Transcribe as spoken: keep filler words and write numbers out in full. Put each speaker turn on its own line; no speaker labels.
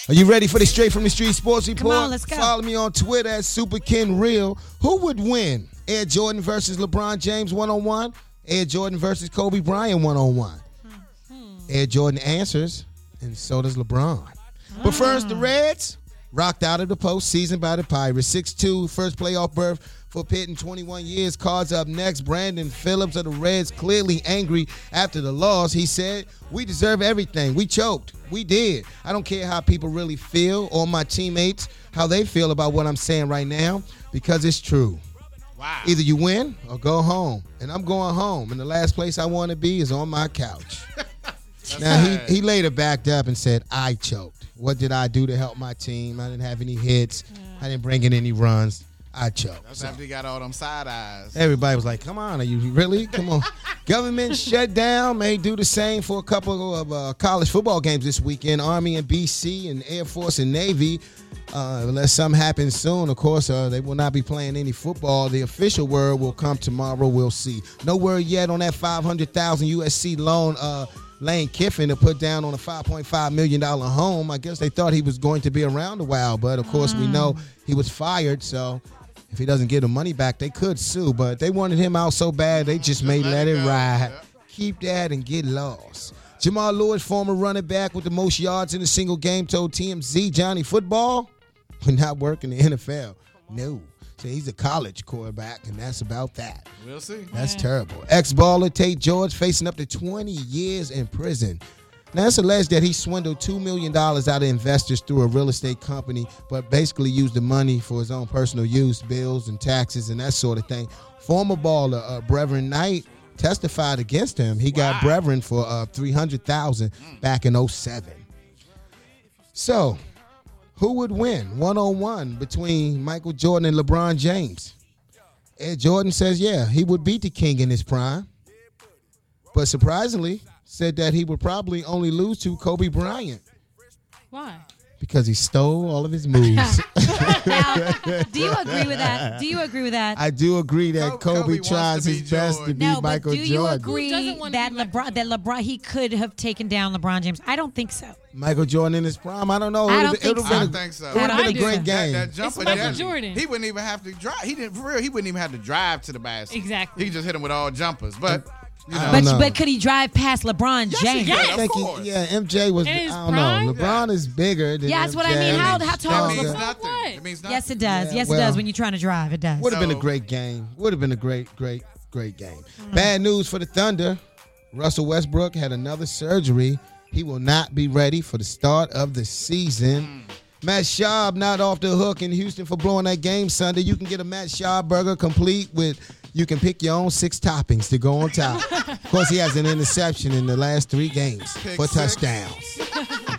Are you ready for the Straight from the Street Sports Report?
Come on, let's go.
Follow me on Twitter at SuperKenReal. Who would win? Air Jordan versus LeBron James one-on-one? Air Jordan versus Kobe Bryant one-on-one? Hmm. Air Jordan answers, and so does LeBron. Mm. But first, the Reds rocked out of the postseason by the Pirates. six two, first playoff berth for Pitt in twenty-one years. Cards up next. Brandon Phillips of the Reds clearly angry after the loss. He said, we deserve everything. We choked. We did. I don't care how people really feel or my teammates, how they feel about what I'm saying right now, because it's true.
Wow.
Either you win or go home. And I'm going home. And the last place I want to be is on my couch. Now, he, he later backed up and said, I choked. What did I do to help my team? I didn't have any hits. Yeah. I didn't bring in any runs. I choked.
That's
so.
after he got all them side eyes.
Everybody was like, come on, are you really? Come on. Government shut down. May do the same for a couple of uh, college football games this weekend. Army and B C and Air Force and Navy. Uh, unless something happens soon, of course, uh, they will not be playing any football. The official word will come tomorrow. We'll see. No word yet on that five hundred thousand dollars U S C loan uh, Lane Kiffin to put down on a five point five million dollars home. I guess they thought he was going to be around a while, but of course mm. we know he was fired, so if he doesn't get the money back, they could sue. But they wanted him out so bad, they just may let, let it ride. Yeah. Keep that and get lost. Jamal Lewis, former running back with the most yards in a single game, told T M Z, Johnny, football will not work in the N F L. No. So he's a college quarterback, and that's about that.
We'll see.
That's yeah. terrible. Ex-baller Tate George facing up to twenty years in prison. Now, it's alleged that he swindled two million dollars out of investors through a real estate company, but basically used the money for his own personal use, bills and taxes and that sort of thing. Former baller uh, Brevin Knight testified against him. He got wow. Brevin for uh, three hundred thousand dollars back in oh seven. So, who would win one-on-one between Michael Jordan and LeBron James? Ed Jordan says, yeah, he would beat the king in his prime. But surprisingly, said that he would probably only lose to Kobe Bryant.
Why?
Because he stole all of his moves.
Now, do you agree with that? Do you agree with that?
I do agree that Kobe, Kobe tries his best Jordan. to beat
no,
Michael
Jordan. No, but do
Jordan.
you agree that LeBron, that LeBron, he could have taken down LeBron James? I don't think so.
Michael Jordan in his prime? I don't know.
I don't think
so.
I think so.
It would have been a great game.
That, that jumper,
it's Michael
that,
Jordan.
He wouldn't even have to drive. He didn't for real. He wouldn't even have to drive to the basket.
Exactly.
He just hit him with all jumpers. But you know.
But, but could he drive past LeBron
yes,
James?
Yes,
I think he, yeah, M J was. I don't
prime?
know. LeBron yeah. is bigger than
Yeah, that's
M J.
what I mean. How how tall
that
is
means
LeBron?
nothing.
What?
It means nothing.
Yes, it does.
Yeah,
yes,
well,
it does. When you're trying to drive, it does.
Would have
So,
been a great game. Would have been a great, great, great game. Mm-hmm. Bad news for the Thunder. Russell Westbrook had another surgery. He will not be ready for the start of the season. Mm. Matt Schaub not off the hook in Houston for blowing that game Sunday. You can get a Matt Schaub burger complete with, you can pick your own six toppings to go on top. Of course, he has an interception in the last three games
Pick
for
six.
touchdowns.